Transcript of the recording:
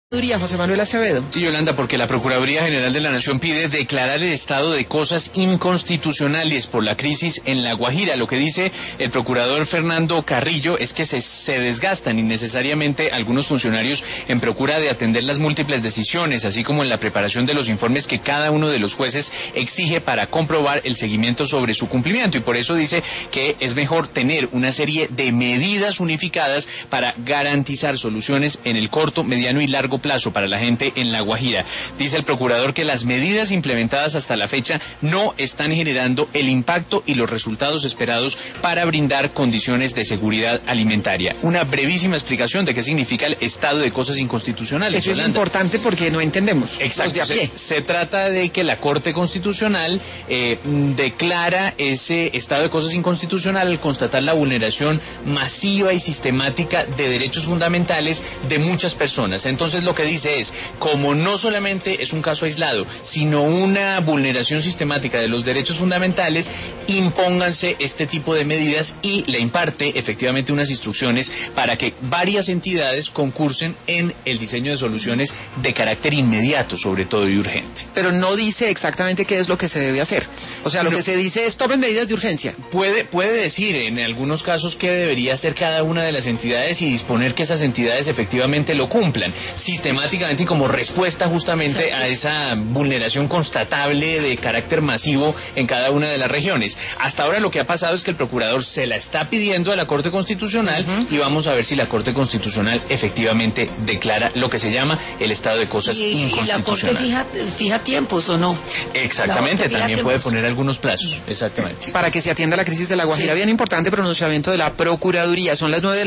José Manuel Acevedo. Sí, Yolanda, porque la Procuraduría General de la Nación pide declarar el estado de cosas inconstitucionales por la crisis en La Guajira. Lo que dice el procurador Fernando Carrillo es que se desgastan innecesariamente algunos funcionarios en procura de atender las múltiples decisiones, así como en la preparación de los informes que cada uno de los jueces exige para comprobar el seguimiento sobre su cumplimiento. Y por eso dice que es mejor tener una serie de medidas unificadas para garantizar soluciones en el corto, mediano y largo plazo para la gente en La Guajira. Dice el procurador que las medidas implementadas hasta la fecha no están generando el impacto y los resultados esperados para brindar condiciones de seguridad alimentaria. Una brevísima explicación de qué significa el estado de cosas inconstitucionales. Eso es importante porque no entendemos. Exacto. Se trata de que la Corte Constitucional declara ese estado de cosas inconstitucional al constatar la vulneración masiva y sistemática de derechos fundamentales de muchas personas. Entonces lo que dice es, como no solamente es un caso aislado, sino una vulneración sistemática de los derechos fundamentales, impónganse este tipo de medidas y le imparte efectivamente unas instrucciones para que varias entidades concursen en el diseño de soluciones de carácter inmediato, sobre todo, y urgente. Pero no dice exactamente qué es lo que se debe hacer. O sea, lo que se dice es tomen medidas de urgencia. Puede decir en algunos casos qué debería hacer cada una de las entidades y disponer que esas entidades efectivamente lo cumplan sistemáticamente y como respuesta justamente a esa vulneración constatable de carácter masivo en cada una de las regiones. Hasta ahora lo que ha pasado es que el procurador se la está pidiendo a la Corte Constitucional y vamos a ver si la Corte Constitucional efectivamente declara lo que se llama el estado de cosas inconstitucional. ¿Y la Corte fija tiempos o no? Exactamente, también puede poner algunos plazos, exactamente. Para que se atienda la crisis de La Guajira. Bien importante pronunciamiento de la Procuraduría. Son las 9 de